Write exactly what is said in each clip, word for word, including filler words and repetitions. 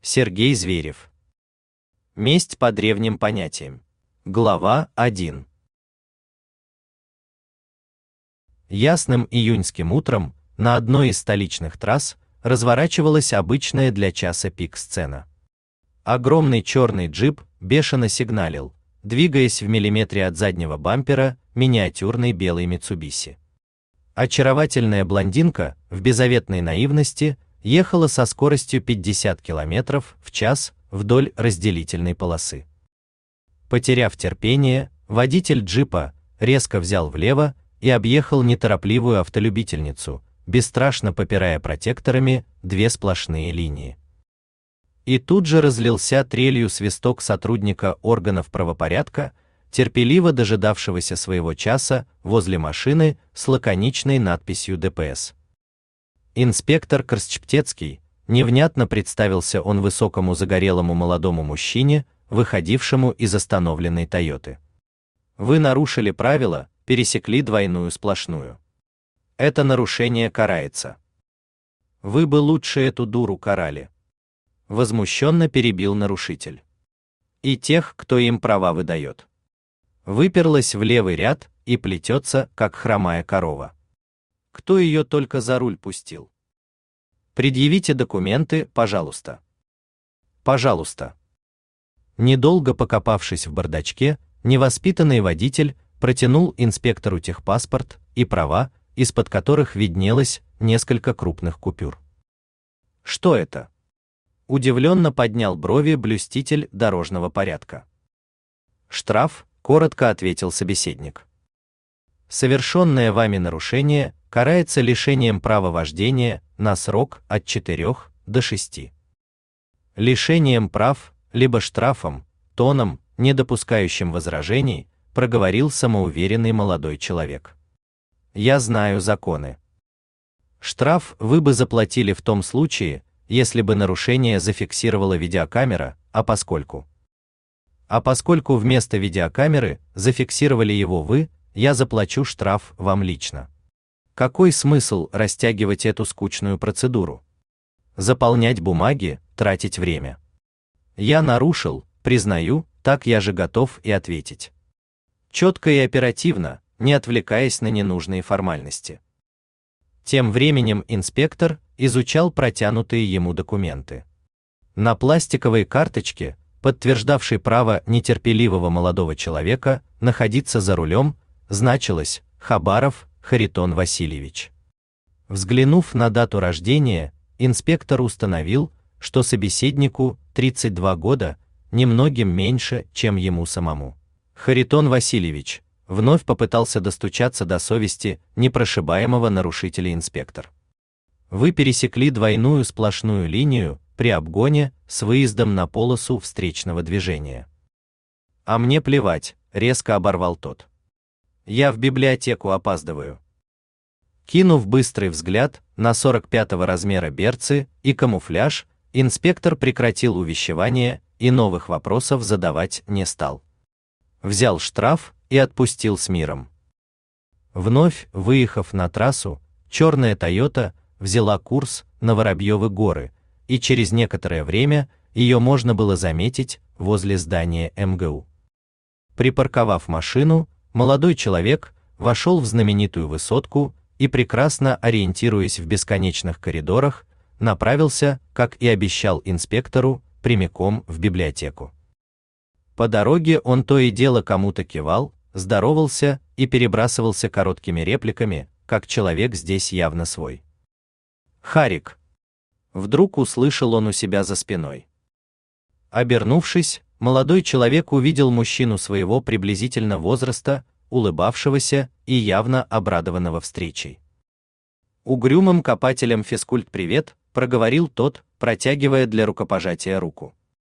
Сергей Зверев. Месть по древним понятиям. Глава один. Ясным июньским утром на одной из столичных трасс разворачивалась обычная для часа пик сцена. Огромный черный джип бешено сигналил, двигаясь в миллиметре от заднего бампера миниатюрной белой Митсубиси. Очаровательная блондинка в беззаветной наивности ехала со скоростью пятьдесят километров в час вдоль разделительной полосы. Потеряв терпение, водитель джипа резко взял влево и объехал неторопливую автолюбительницу, бесстрашно попирая протекторами две сплошные линии. И тут же разлился трелью свисток сотрудника органов правопорядка, терпеливо дожидавшегося своего часа возле машины с лаконичной надписью ДПС. Инспектор Корсчптецкий, невнятно представился он высокому загорелому молодому мужчине, выходившему из остановленной Тойоты. Вы нарушили правила, пересекли двойную сплошную. Это нарушение карается. Вы бы лучше эту дуру карали. Возмущенно перебил нарушитель. И тех, кто им права выдает. Выперлась в левый ряд и плетется, как хромая корова. Кто ее только за руль пустил? Предъявите документы, пожалуйста. Пожалуйста. Недолго покопавшись в бардачке, невоспитанный водитель протянул инспектору техпаспорт и права, из-под которых виднелось несколько крупных купюр. Что это? Удивленно поднял брови блюститель дорожного порядка. Штраф, коротко ответил собеседник. Совершенное вами нарушение карается лишением права вождения на срок от четырёх до шести. Лишением прав, либо штрафом, тоном, не допускающим возражений, проговорил самоуверенный молодой человек. Я знаю законы. Штраф вы бы заплатили в том случае, если бы нарушение зафиксировала видеокамера, а поскольку А поскольку вместо видеокамеры зафиксировали его вы, я заплачу штраф вам лично. Какой смысл растягивать эту скучную процедуру? Заполнять бумаги, тратить время. Я нарушил, признаю, так я же готов и ответить. Четко и оперативно, не отвлекаясь на ненужные формальности. Тем временем инспектор изучал протянутые ему документы. На пластиковой карточке, подтверждавшей право нетерпеливого молодого человека находиться за рулем, значилось Хабаров Харитон Васильевич. Взглянув на дату рождения, инспектор установил, что собеседнику тридцать два года, немногим меньше, чем ему самому. Харитон Васильевич вновь попытался достучаться до совести непрошибаемого нарушителя инспектор. Вы пересекли двойную сплошную линию при обгоне с выездом на полосу встречного движения. А мне плевать, резко оборвал тот. Я в библиотеку опаздываю. Кинув быстрый взгляд на сорок пятого размера берцы и камуфляж, инспектор прекратил увещевание и новых вопросов задавать не стал. Взял штраф и отпустил с миром. Вновь выехав на трассу, черная Тойота взяла курс на Воробьевы горы, и через некоторое время ее можно было заметить возле здания эм гэ у. Припарковав машину, молодой человек вошел в знаменитую высотку и, прекрасно ориентируясь в бесконечных коридорах, направился, как и обещал инспектору, прямиком в библиотеку. По дороге он то и дело кому-то кивал, здоровался и перебрасывался короткими репликами, как человек здесь явно свой. Харик. Вдруг услышал он у себя за спиной. Обернувшись, молодой человек увидел мужчину своего приблизительно возраста, улыбавшегося и явно обрадованного встречей. Угрюмым копателем физкульт-привет, проговорил тот, протягивая для рукопожатия руку.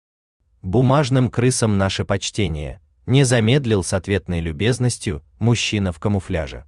Бумажным крысам наше почтение, не замедлил с ответной любезностью мужчина в камуфляже.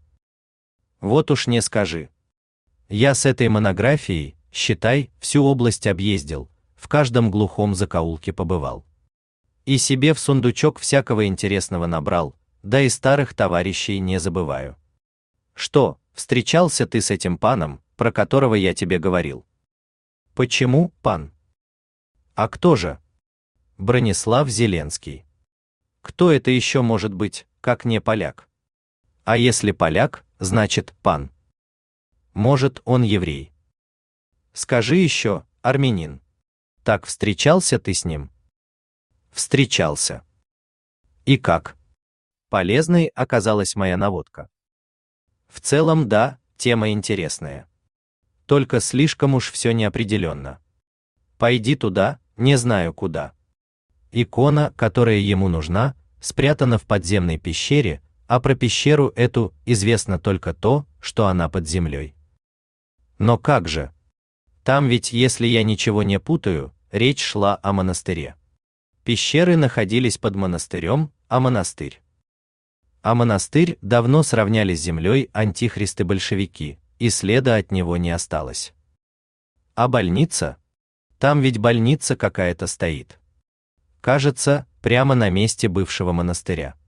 Вот уж не скажи. Я с этой монографией, считай, всю область объездил, в каждом глухом закоулке побывал. И себе в сундучок всякого интересного набрал, да и старых товарищей не забываю. Что, встречался ты с этим паном, про которого я тебе говорил? Почему, пан? А кто же? Бронислав Зеленский. Кто это еще может быть, как не поляк? А если поляк, значит пан. Может, он еврей. Скажи еще, армянин. Так встречался ты с ним? Встречался. И как? Полезной оказалась моя наводка. В целом, да, тема интересная. Только слишком уж все неопределенно. Пойди туда, не знаю куда. Икона, которая ему нужна, спрятана в подземной пещере, а про пещеру эту известно только то, что она под землей. Но как же? Там ведь, если я ничего не путаю, речь шла о монастыре. Пещеры находились под монастырем, а монастырь. А монастырь давно сравняли с землей антихристы-большевики, и следа от него не осталось. А больница? Там ведь больница какая-то стоит. Кажется, прямо на месте бывшего монастыря.